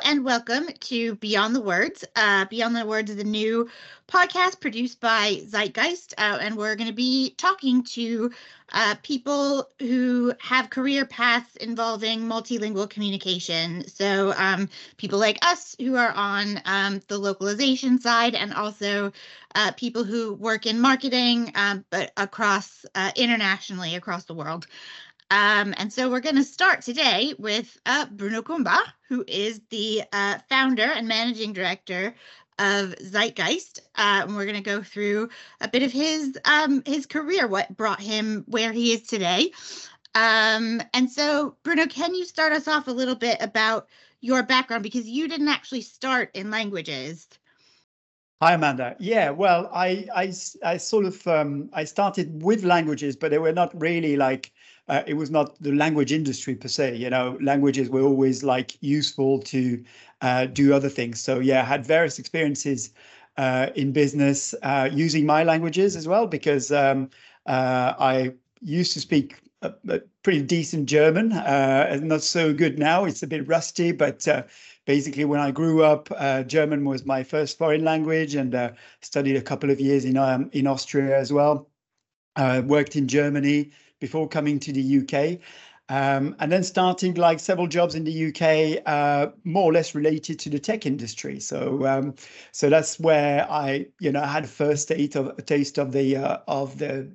and welcome to Beyond the Words. Beyond the Words is a new podcast produced by Zeitgeist, and we're going to be talking to people who have career paths involving multilingual communication. So people like us who are on the localization side, and also people who work in marketing, but across internationally across the world. And so we're going to start today with Bruno Kumba, who is the founder and managing director of Zeitgeist. And we're going to go through a bit of his career, what brought him where he is today. And so, Bruno, can you start us off a little bit about your background? Because you didn't actually start in languages. Hi, Amanda. Yeah, well, I sort of I started with languages, but they were not really like it was not the language industry per se. You know, languages were always like useful to do other things. So yeah, I had various experiences in business using my languages as well, because I used to speak a pretty decent German, not so good now. It's a bit rusty, but basically, when I grew up, German was my first foreign language, and studied a couple of years in Austria as well. Worked in Germany before coming to the UK, and then starting like several jobs in the UK, more or less related to the tech industry. So that's where I had a first taste of the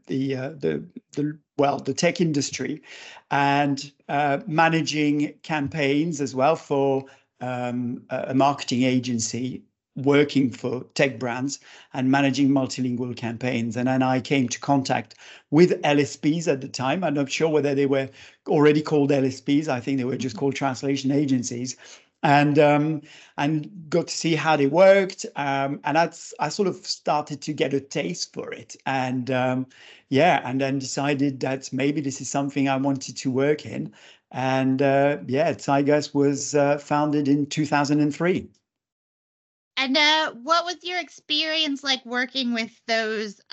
tech industry, and managing campaigns as well for a marketing agency working for tech brands and managing multilingual campaigns. And then I came to contact with LSPs at the time. I'm not sure whether they were already called LSPs. I think they were just called translation agencies. And got to see how they worked. And I sort of started to get a taste for it. And and then decided that maybe this is something I wanted to work in. And Zeitgeist was founded in 2003. And what was your experience like working with those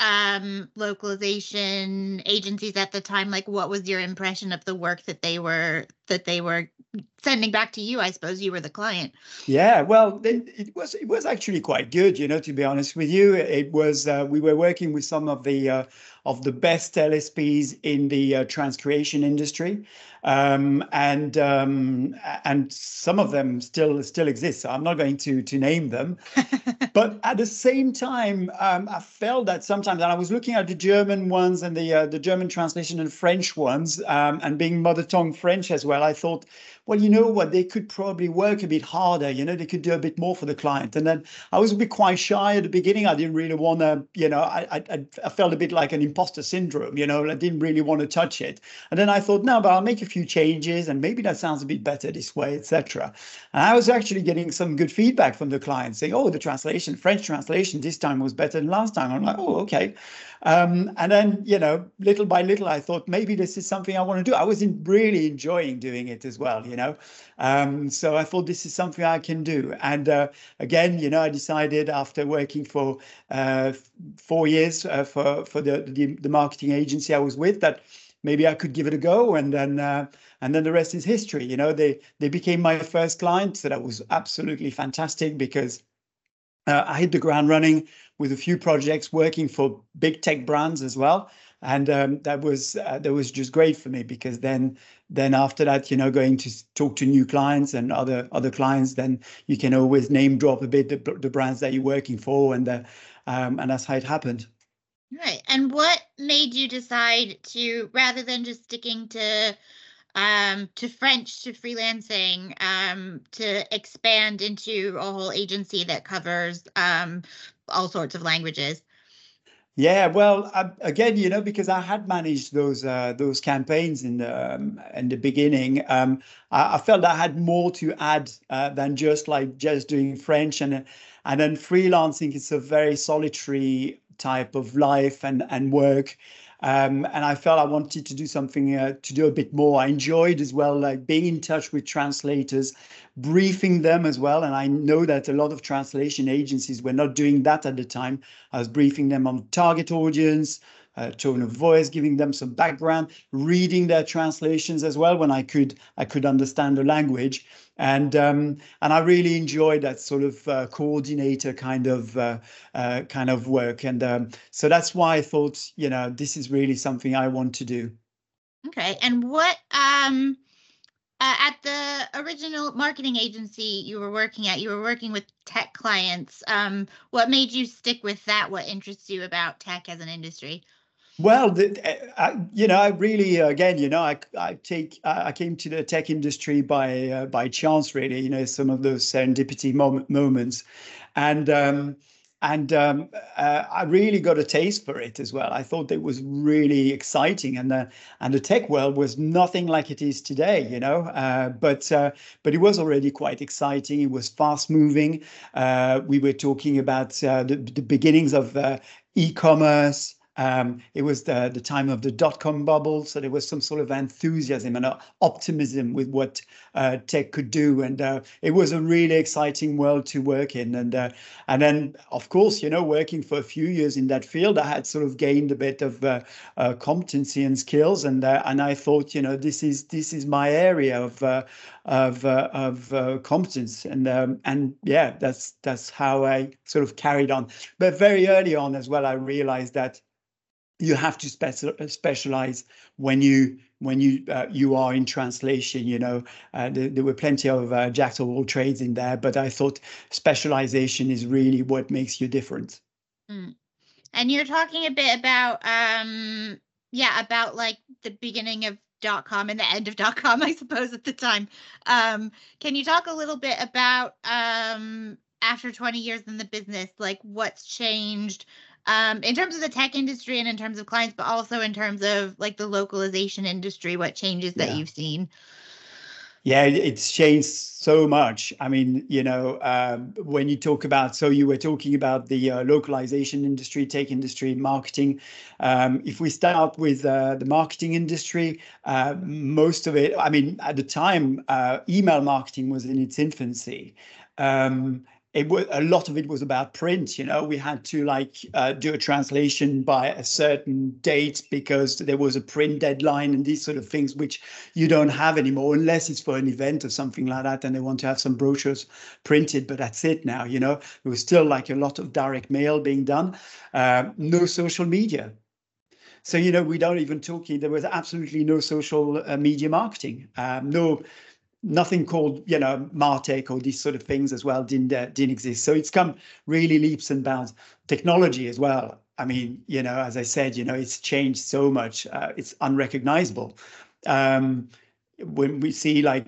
localization agencies at the time? Like, what was your impression of the work that they were sending back to you? I suppose you were the client. Yeah, well, it was actually quite good, to be honest with you. It was we were working with some of the best LSPs in the transcreation industry, and some of them still exist. So I'm not going to name them, but at the same time, I felt that sometimes, and I was looking at the German ones and the German translation and French ones, and being mother tongue French as well, I thought, well, you know what, they could probably work a bit harder, they could do a bit more for the client. And then I was a bit quite shy at the beginning. I didn't really want to, I felt a bit like an imposter syndrome, I didn't really want to touch it. And then I thought, no, but I'll make a few changes and maybe that sounds a bit better this way, etc. And I was actually getting some good feedback from the clients saying, oh, the French translation this time was better than last time. I'm like, oh, okay. And then, little by little, I thought maybe this is something I want to do. I was really enjoying doing it as well, So I thought this is something I can do. And again, I decided after working for 4 years for the marketing agency I was with that maybe I could give it a go. And then the rest is history. They became my first client. So that was absolutely fantastic because I hit the ground running with a few projects working for big tech brands as well. And that was just great for me because then after that, going to talk to new clients and other clients, then you can always name drop a bit the brands that you're working for, and that's how it happened. Right. And what made you decide to, rather than just sticking to French, to freelancing, to expand into a whole agency that covers all sorts of languages? Yeah, well, again, because I had managed those campaigns in the beginning, I felt I had more to add than just doing French, and then freelancing is a very solitary type of life and work. And I felt I wanted to do something to do a bit more. I enjoyed as well, like being in touch with translators, briefing them as well. And I know that a lot of translation agencies were not doing that at the time. I was briefing them on target audience, tone of voice, giving them some background, reading their translations as well when I could understand the language. And I really enjoyed that sort of coordinator kind of work. And so that's why I thought, this is really something I want to do. Okay. And what at the original marketing agency you were working with tech clients. What made you stick with that? What interests you about tech as an industry? Well, I really, again, I came to the tech industry by chance, really. Some of those serendipity moments, and I really got a taste for it as well. I thought it was really exciting, and the tech world was nothing like it is today, but it was already quite exciting. It was fast moving. We were talking about the beginnings of e-commerce. It was the time of the dot-com bubble, so there was some sort of enthusiasm and optimism with what tech could do, and it was a really exciting world to work in. And then, of course, working for a few years in that field, I had sort of gained a bit of competency and skills, and I thought, this is my area of competence, and yeah, that's how I sort of carried on. But very early on as well, I realized that you have to specialize when you are in translation. There were plenty of jacks of all trades in there, but I thought specialization is really what makes you different. And you're talking a bit about about like the beginning of .com and the end of .com, I suppose, at the time. Can you talk a little bit about after 20 years in the business, like what's changed in terms of the tech industry and in terms of clients, but also in terms of like the localization industry, what changes that you've seen? Yeah, it's changed so much. I mean, when you talk about, so you were talking about the localization industry, tech industry, marketing. If we start with the marketing industry, most of it, I mean, at the time, email marketing was in its infancy. A lot of it was about print. We had to do a translation by a certain date because there was a print deadline and these sort of things, which you don't have anymore unless it's for an event or something like that and they want to have some brochures printed, but that's it now. There was still like a lot of direct mail being done, no social media. So, we don't even there was absolutely no social media marketing, nothing called, MarTech or these sort of things as well didn't exist. So it's come really leaps and bounds. Technology as well. I mean, as I said, it's changed so much. It's unrecognizable. When we see the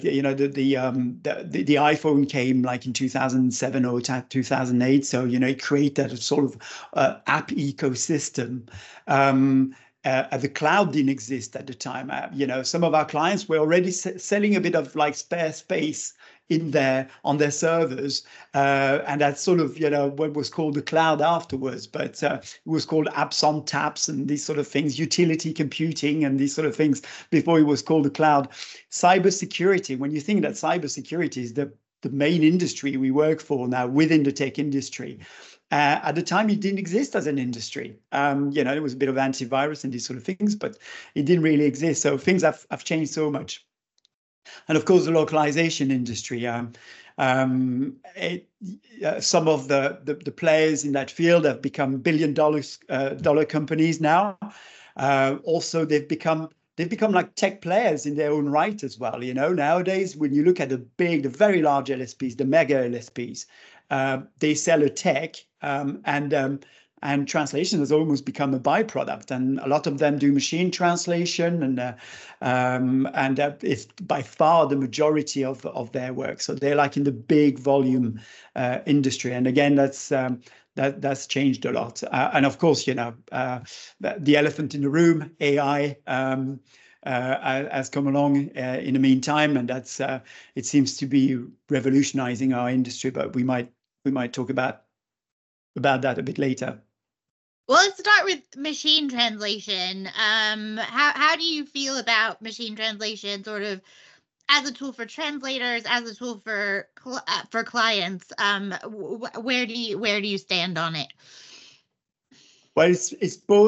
iPhone came like in 2007 or 2008, so it created a sort of app ecosystem. The cloud didn't exist at the time. Some of our clients were already selling a bit of like spare space in there on their servers, and that's sort of what was called the cloud afterwards. But it was called apps on taps and these sort of things, utility computing and these sort of things before it was called the cloud. Cybersecurity. When you think that cybersecurity is the main industry we work for now within the tech industry. At the time, it didn't exist as an industry. There was a bit of antivirus and these sort of things, but it didn't really exist. So things have changed so much. And of course, the localization industry. Some of the players in that field have become billion-dollar companies now. Also, they've become like tech players in their own right as well. Nowadays, when you look at the very large LSPs, the mega LSPs, they sell a tech, and translation has almost become a byproduct. And a lot of them do machine translation, and it's by far the majority of their work. So they're like in the big volume industry. And again, that's changed a lot. And of course, the elephant in the room, AI. Has come along in the meantime, and that's it seems to be revolutionizing our industry. But we might talk about that a bit later. Well, let's start with machine translation. How do you feel about machine translation, sort of as a tool for translators, as a tool for clients? Where do you stand on it? Well, it's both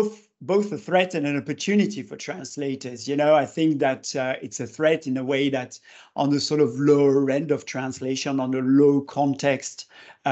both a threat and an opportunity for translators. I think that it's a threat in a way that on the sort of lower end of translation, on the low context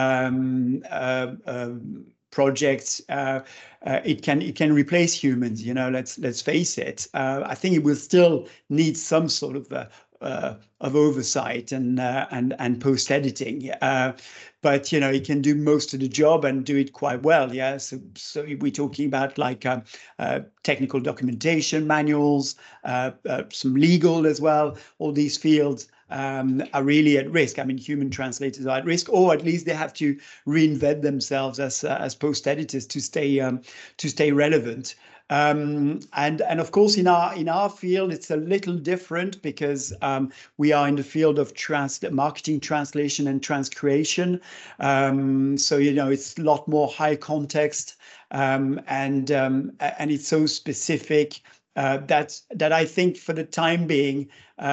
projects, it can replace humans. Let's face it. I think it will still need some sort of oversight and post editing. But it can do most of the job and do it quite well. Yeah. So we're talking about like technical documentation manuals, some legal as well. All these fields are really at risk. I mean, human translators are at risk, or at least they have to reinvent themselves as post editors to stay relevant. And of course, in our field, it's a little different because we are in the field of marketing translation and transcreation. So it's a lot more high context, and it's so specific that I think for the time being,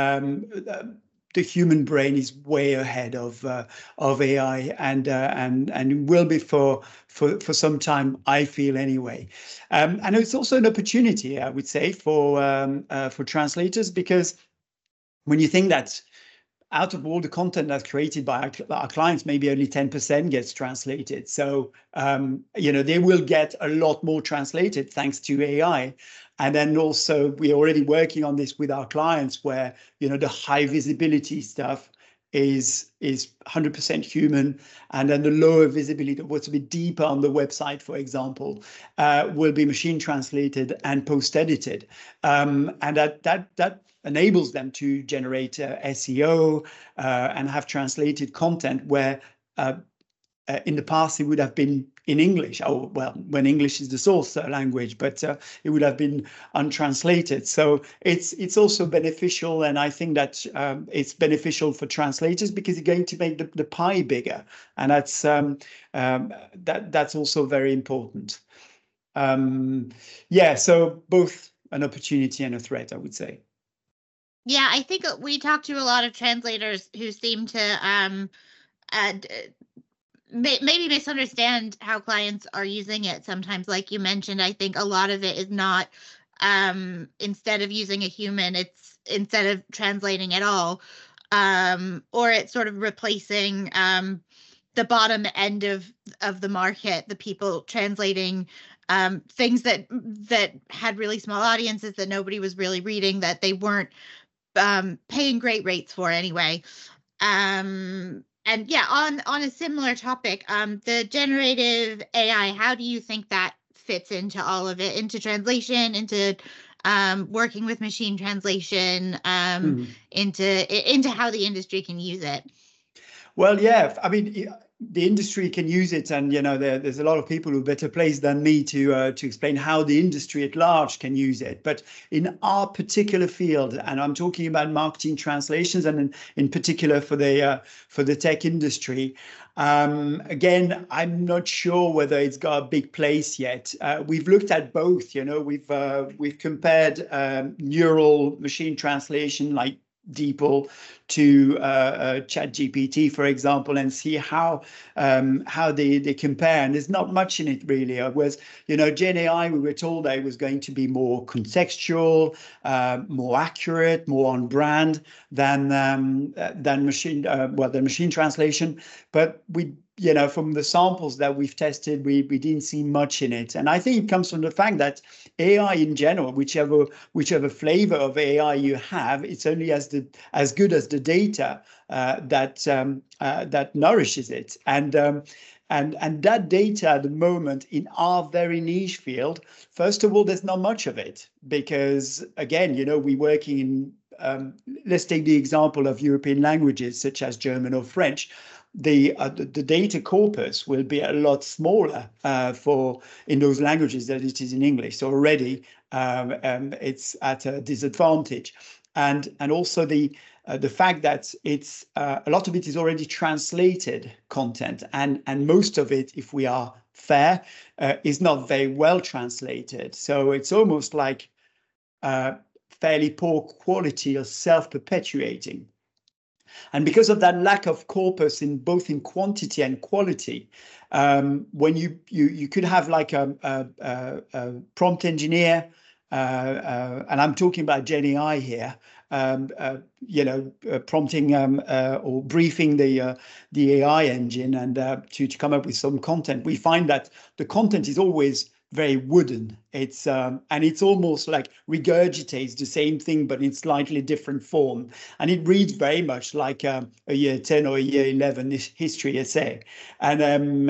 the human brain is way ahead of AI, and will be for some time, I feel anyway. And it's also an opportunity, I would say, for translators, because when you think that out of all the content that's created by our clients, maybe only 10% gets translated. So, they will get a lot more translated thanks to AI. And then also we're already working on this with our clients where, the high visibility stuff is 100% human. And then the lower visibility, what's a bit deeper on the website, for example, will be machine translated and post edited. And that enables them to generate SEO and have translated content where in the past it would have been in English. Oh, well, when English is the source language, but it would have been untranslated. So it's also beneficial, and I think that it's beneficial for translators because it's going to make the pie bigger, and that's also very important. So both an opportunity and a threat, I would say. Yeah, I think we talked to a lot of translators who seem to maybe misunderstand how clients are using it sometimes. Like you mentioned, I think a lot of it is not instead of using a human, it's instead of translating at all, or it's sort of replacing the bottom end of the market, the people translating things that had really small audiences that nobody was really reading, that they weren't paying great rates for anyway. And yeah, on a similar topic, the generative AI, how do you think that fits into all of it, into translation, into working with machine translation, into how the industry can use it? Well, yeah, I mean, the industry can use it, and there's a lot of people who are better placed than me to explain how the industry at large can use it. But in our particular field, and I'm talking about marketing translations, and in particular for the tech industry, again, I'm not sure whether it's got a big place yet. We've looked at both. We've compared neural machine translation like DeepL to ChatGPT, for example, and see how they compare. And there's not much in it really. Whereas, Gen AI, we were told that it was going to be more contextual, more accurate, more on brand than the machine translation. But from the samples that we've tested, we didn't see much in it. And I think it comes from the fact that AI in general, whichever flavor of AI you have, it's only as good as the data that nourishes it. And that data at the moment in our very niche field, first of all, there's not much of it because, again, we're working in, let's take the example of European languages such as German or French. The data corpus will be a lot smaller in those languages than it is in English. So already it's at a disadvantage, and also the fact that it's a lot of it is already translated content, and most of it, if we are fair, is not very well translated. So it's almost like fairly poor quality or self-perpetuating. And because of that lack of corpus in both in quantity and quality, when you could have like a prompt engineer, and I'm talking about Gen AI here, prompting or briefing the AI engine and to come up with some content. We find that the content is always very wooden. It's and it's almost like regurgitates the same thing, but in slightly different form. And it reads very much like a year 10 or a year 11 history essay. And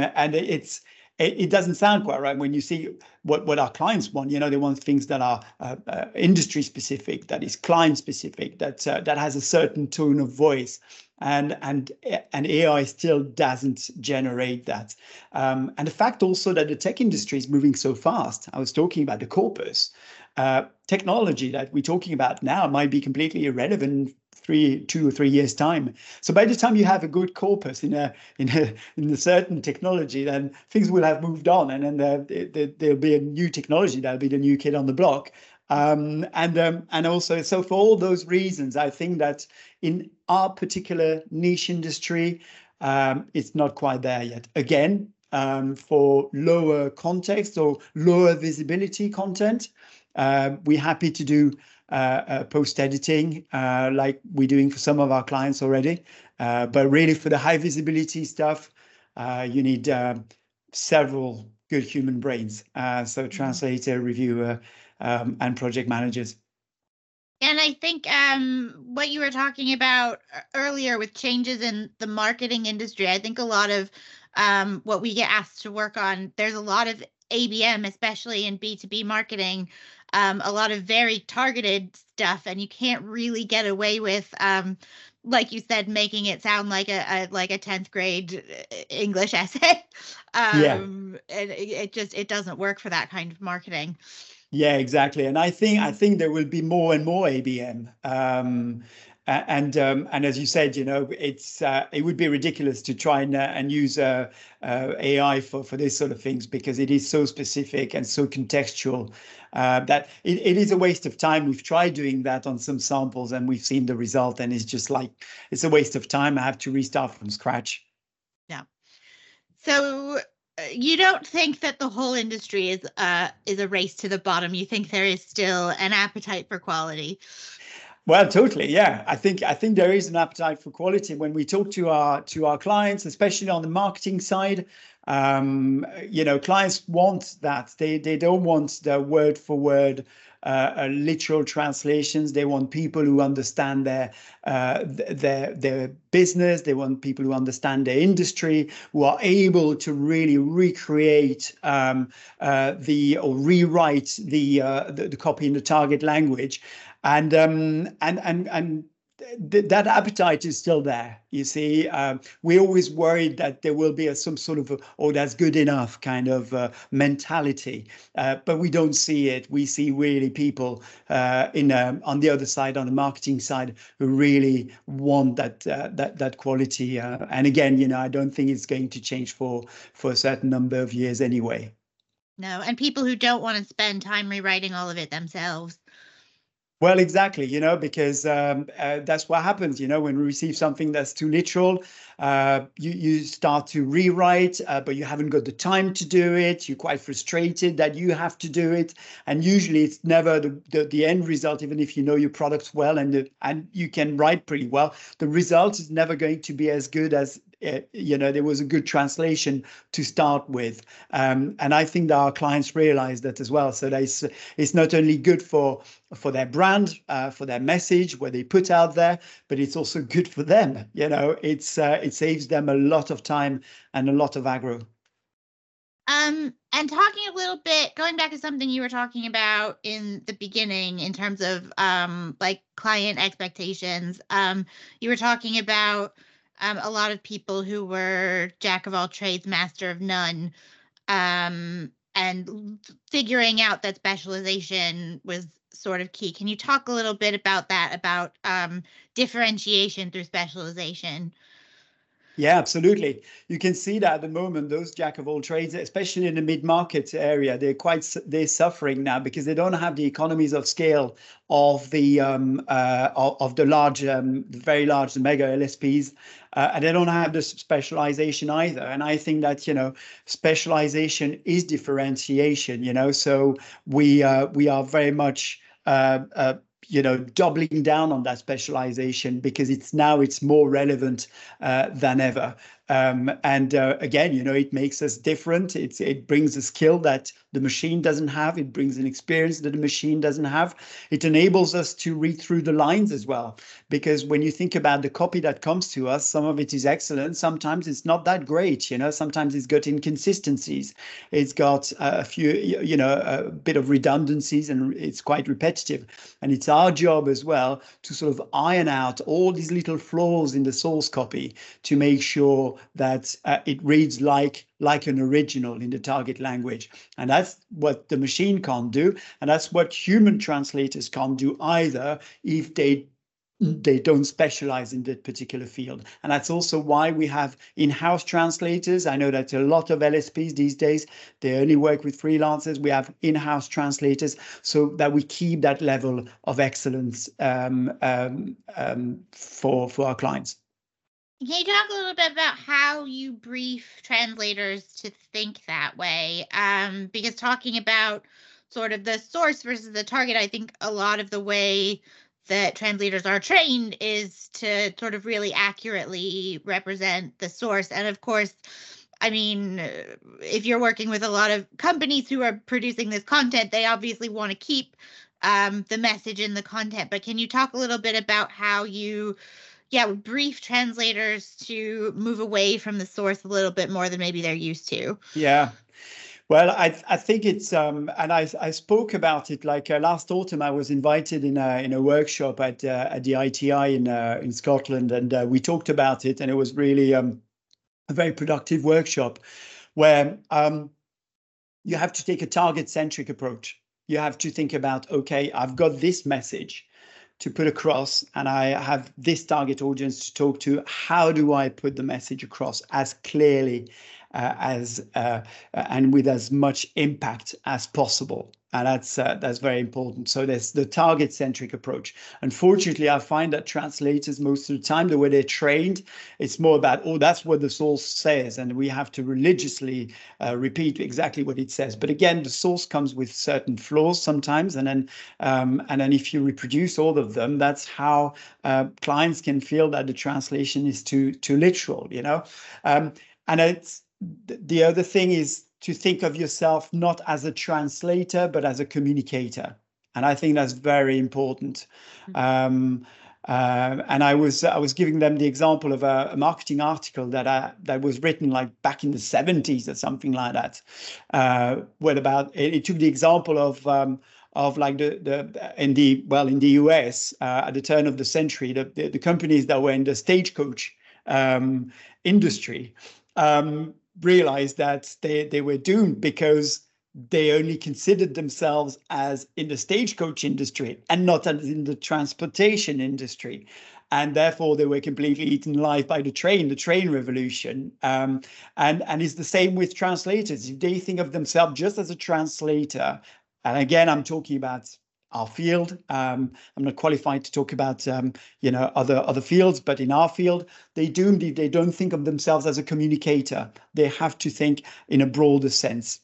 it doesn't sound quite right when you see what our clients want. They want things that are industry specific, that is client specific, that has a certain tone of voice. And AI still doesn't generate that. And the fact also that the tech industry is moving so fast. I was talking about the corpus. Technology that we're talking about now might be completely irrelevant 2 or 3 years time. So by the time you have a good corpus in a certain technology, then things will have moved on, and then there'll be a new technology that'll be the new kid on the block. And also, so for all those reasons, I think that in our particular niche industry, it's not quite there yet. Again, for lower context or lower visibility content, we're happy to do post editing like we're doing for some of our clients already. But really, for the high visibility stuff, you need several good human brains. So translator, reviewer, and project managers. And I think what you were talking about earlier with changes in the marketing industry, I think a lot of what we get asked to work on, there's a lot of ABM, especially in B2B marketing, a lot of very targeted stuff, and you can't really get away with, like you said, making it sound like a 10th grade English essay. And it doesn't work for that kind of marketing. Yeah, exactly. And I think there will be more and more ABM. And as you said, it would be ridiculous to try and use AI for this sort of things, because it is so specific and so contextual that it is a waste of time. We've tried doing that on some samples and we've seen the result, and it's just like, it's a waste of time. I have to restart from scratch. Yeah. So you don't think that the whole industry is a race to the bottom? You think there is still an appetite for quality? Well, totally, yeah. I think there is an appetite for quality when we talk to our clients, especially on the marketing side. Clients want that. They don't want the word for word literal translations. They want people who understand their business. They want people who understand their industry, who are able to really recreate or rewrite the copy in the target language. And that appetite is still there. You see, we're always worried that there will be some sort of that's good enough kind of mentality, but we don't see it. We see really people on the other side, on the marketing side, who really want that quality. And again, I don't think it's going to change for a certain number of years anyway. No, and people who don't want to spend time rewriting all of it themselves. Well, exactly, because that's what happens, when we receive something that's too literal, you start to rewrite, but you haven't got the time to do it. You're quite frustrated that you have to do it. And usually it's never the end result, even if you know your products well and you can write pretty well. The result is never going to be as good as there was a good translation to start with. And I think that our clients realize that as well. So it's not only good for their brand, for their message, what they put out there, but it's also good for them. It saves them a lot of time and a lot of aggro. And talking a little bit, going back to something you were talking about in the beginning in terms of like client expectations, you were talking about a lot of people who were jack of all trades, master of none, and figuring out that specialization was sort of key. Can you talk a little bit about that, about differentiation through specialization? Yeah, absolutely. You can see that at the moment, those jack of all trades, especially in the mid-market area, they're suffering now because they don't have the economies of scale of the large, very large, the mega LSPs, and they don't have the specialization either. And I think that specialization is differentiation. So we are very much doubling down on that specialization because it's more relevant than ever. And again, it makes us different. It brings a skill that the machine doesn't have. It brings an experience that the machine doesn't have. It enables us to read through the lines as well, because when you think about the copy that comes to us, some of it is excellent. Sometimes it's not that great. Sometimes it's got inconsistencies. It's got a few, a bit of redundancies, and it's quite repetitive. And it's our job as well to sort of iron out all these little flaws in the source copy to make sure that it reads like an original in the target language. And that's what the machine can't do. And that's what human translators can't do either if they don't specialize in that particular field. And that's also why we have in-house translators. I know that a lot of LSPs these days, they only work with freelancers. We have in-house translators so that we keep that level of excellence for our clients. Can you talk a little bit about how you brief translators to think that way? Because talking about sort of the source versus the target, I think a lot of the way that translators are trained is to sort of really accurately represent the source. And of course, I mean, if you're working with a lot of companies who are producing this content, they obviously want to keep the message in the content. But can you talk a little bit about how you brief translators to move away from the source a little bit more than maybe they're used to? Yeah. Well, I think it's and I spoke about it like last autumn. I was invited in a workshop at the ITI in Scotland, and we talked about it, and it was really a very productive workshop where you have to take a target-centric approach. You have to think about, okay, I've got this message to put across, and I have this target audience to talk to. How do I put the message across as clearly and with as much impact as possible? And that's very important. So there's the target-centric approach. Unfortunately, I find that translators, most of the time, the way they're trained, it's more about, that's what the source says, and we have to religiously repeat exactly what it says. But again, the source comes with certain flaws sometimes, and then if you reproduce all of them, that's how clients can feel that the translation is too literal, and it's the other thing is to think of yourself not as a translator, but as a communicator. And I think that's very important. And I was giving them the example of a marketing article that was written like back in the 70s or something like that. It took the example of like in the US at the turn of the century, the companies that were in the stagecoach industry realized that they were doomed because they only considered themselves as in the stagecoach industry and not as in the transportation industry. And therefore, they were completely eaten alive by the train revolution. And it's the same with translators. If they think of themselves just as a translator, and again, I'm talking about our field. I'm not qualified to talk about other fields, but in our field, they don't think of themselves as a communicator. They have to think in a broader sense.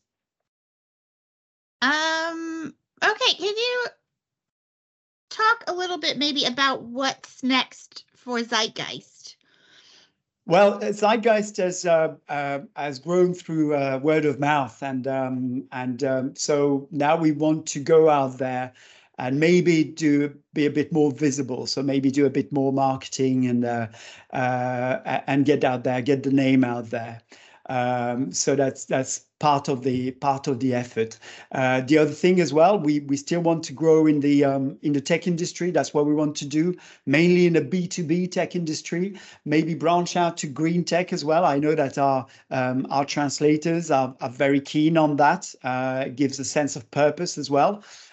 Okay, can you talk a little bit maybe about what's next for Zeitgeist? Well, Zeitgeist has grown through word of mouth, and so now we want to go out there and maybe be a bit more visible. So maybe do a bit more marketing and get out there, get the name out there. So that's part of the effort. The other thing as well, we still want to grow in the tech industry. That's what we want to do, mainly in the B2B tech industry. Maybe branch out to green tech as well. I know that our translators are very keen on that. It gives a sense of purpose as well.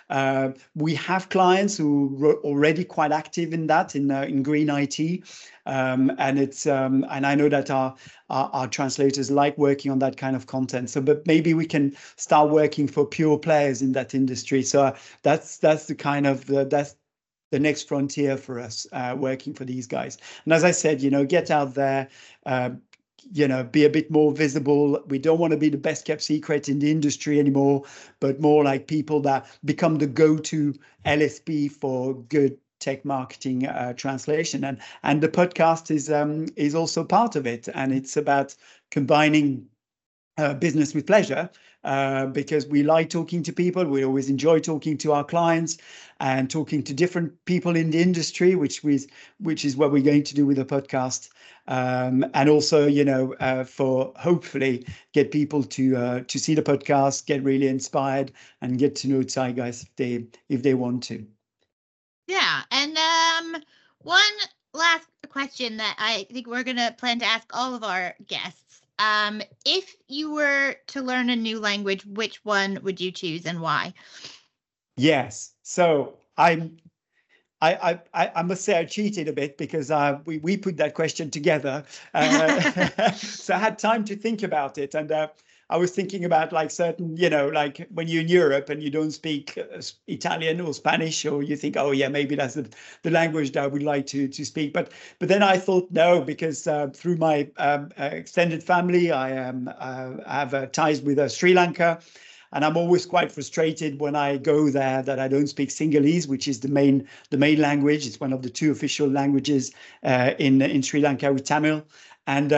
We have clients who are already quite active in that, in green IT. And I know that our translators like working on that kind of content. So, but maybe we can start working for pure players in that industry. So that's the kind of that's the next frontier for us, working for these guys. And as I said, get out there, be a bit more visible. We don't want to be the best kept secret in the industry anymore, but more like people that become the go-to LSP for good tech marketing translation. And the podcast is also part of it. And it's about combining business with pleasure, because we like talking to people. We always enjoy talking to our clients and talking to different people in the industry, which is what we're going to do with the podcast. And also, for hopefully get people to see the podcast, get really inspired, and get to know Zeitgeist if they want to. Yeah, and one last question that I think we're gonna plan to ask all of our guests. If you were to learn a new language, which one would you choose and why? Yes. So I must say I cheated a bit, because we put that question together. So I had time to think about it. And I was thinking about like certain, like when you're in Europe and you don't speak Italian or Spanish, or you think, oh yeah, maybe that's the language that I would like to speak. But then I thought no, because through my extended family, I have ties with Sri Lanka. And I'm always quite frustrated when I go there that I don't speak Sinhalese, which is the main language. It's one of the two official languages in Sri Lanka, with Tamil. And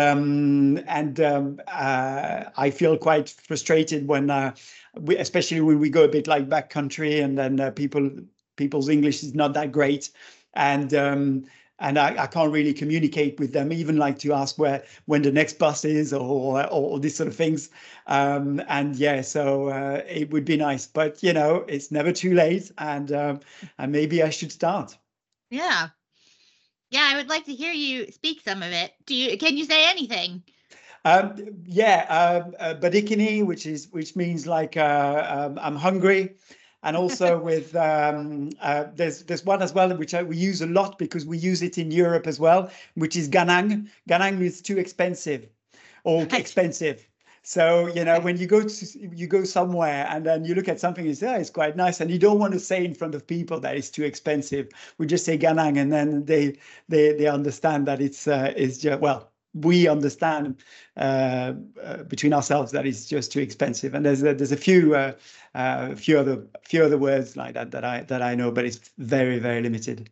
I feel quite frustrated when, especially when we go a bit like backcountry, and then people's English is not that great, and I can't really communicate with them, even like to ask when the next bus is, or these sort of things. So it would be nice, but it's never too late, and maybe I should start. Yeah. Yeah, I would like to hear you speak some of it. Can you say anything? Badikini, which means like I'm hungry. And also with there's one as well which we use a lot, because we use it in Europe as well, which is ganang. Ganang means too expensive, or expensive. So when you go somewhere and then you look at something and say, oh, it's quite nice, and you don't want to say in front of people that it's too expensive. We just say ganang, and then they understand that it's just, well, we understand between ourselves that it's just too expensive. And there's a few other words like that I know, but it's very, very limited.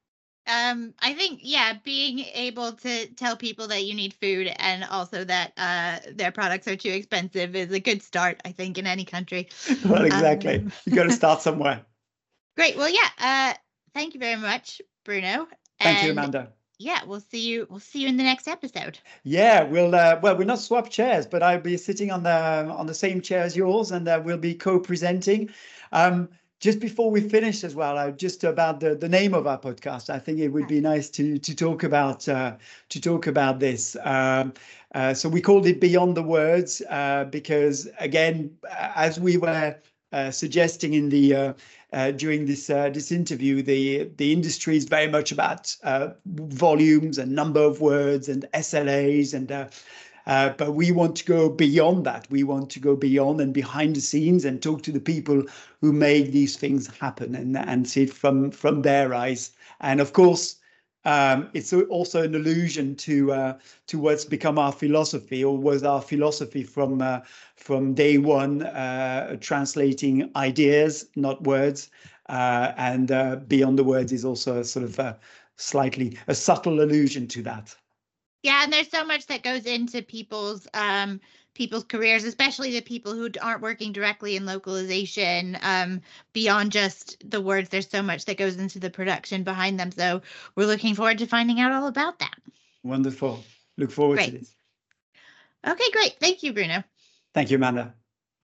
I think, being able to tell people that you need food, and also that their products are too expensive, is a good start, I think, in any country. Well, exactly. You got to start somewhere. Great. Well, thank you very much, Bruno. Thank you, Amanda. Yeah, we'll see you in the next episode. Yeah, we'll not swap chairs, but I'll be sitting on the same chair as yours, and we'll be co-presenting. Just before we finish as well, just about the name of our podcast, I think it would be nice to talk about this. So we called it Beyond the Words, because again, as we were suggesting in the during this interview, the industry is very much about volumes and number of words and SLAs, and but we want to go beyond that. We want to go beyond and behind the scenes and talk to the people who make these things happen, and see it from their eyes. And of course, it's also an allusion to what's become our philosophy, or was our philosophy from day one, translating ideas, not words. And Beyond the Words is also a sort of a subtle allusion to that. Yeah, and there's so much that goes into people's careers, especially the people who aren't working directly in localization. Beyond just the words, there's so much that goes into the production behind them. So we're looking forward to finding out all about that. Wonderful. Look forward to this. Okay, great. Thank you, Bruno. Thank you, Amanda.